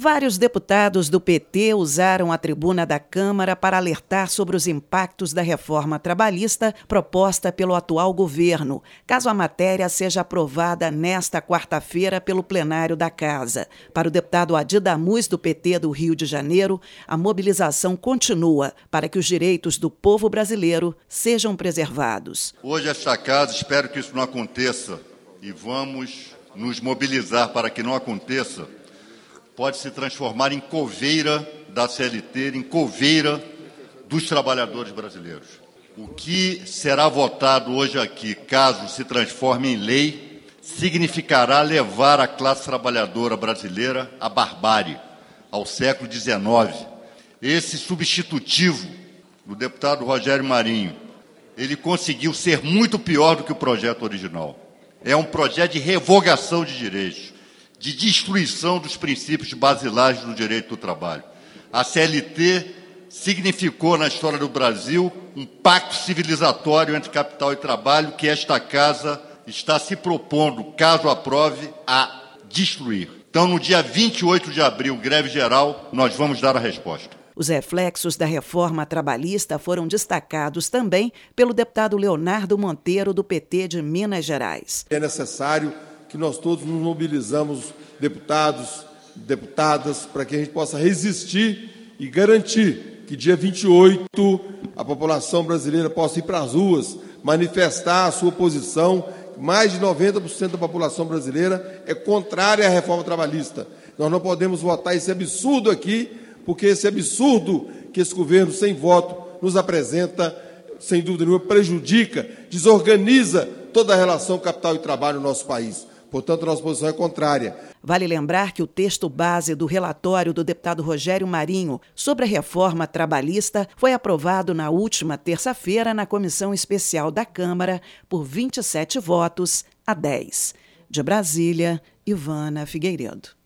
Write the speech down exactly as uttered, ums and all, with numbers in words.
Vários deputados do P T usaram a tribuna da Câmara para alertar sobre os impactos da reforma trabalhista proposta pelo atual governo, caso a matéria seja aprovada nesta quarta-feira pelo plenário da Casa. Para o deputado Adi Damus, do P T do Rio de Janeiro, a mobilização continua para que os direitos do povo brasileiro sejam preservados. Hoje esta Casa, espero que isso não aconteça e vamos nos mobilizar para que não aconteça, pode se transformar em coveira da C L T, em coveira dos trabalhadores brasileiros. O que será votado hoje aqui, caso se transforme em lei, significará levar a classe trabalhadora brasileira à barbárie, ao século dezenove. Esse substitutivo do deputado Rogério Marinho, ele conseguiu ser muito pior do que o projeto original. É um projeto de revogação de direitos, de destruição dos princípios basilares do direito do trabalho. A C L T significou na história do Brasil um pacto civilizatório entre capital e trabalho que esta Casa está se propondo, caso aprove, a destruir. Então, no dia vinte e oito de abril, greve geral, nós vamos dar a resposta. Os reflexos da reforma trabalhista foram destacados também pelo deputado Leonardo Monteiro, do P T de Minas Gerais. É necessário que nós todos nos mobilizamos, deputados, deputadas, para que a gente possa resistir e garantir que dia vinte e oito a população brasileira possa ir para as ruas, manifestar a sua posição. Mais de noventa por cento da população brasileira é contrária à reforma trabalhista. Nós não podemos votar esse absurdo aqui, porque esse absurdo que esse governo sem voto nos apresenta, sem dúvida nenhuma, prejudica, desorganiza toda a relação capital e trabalho no nosso país. Portanto, a nossa posição é contrária. Vale lembrar que o texto base do relatório do deputado Rogério Marinho sobre a reforma trabalhista foi aprovado na última terça-feira na Comissão Especial da Câmara por vinte e sete votos a dez. De Brasília, Ivana Figueiredo.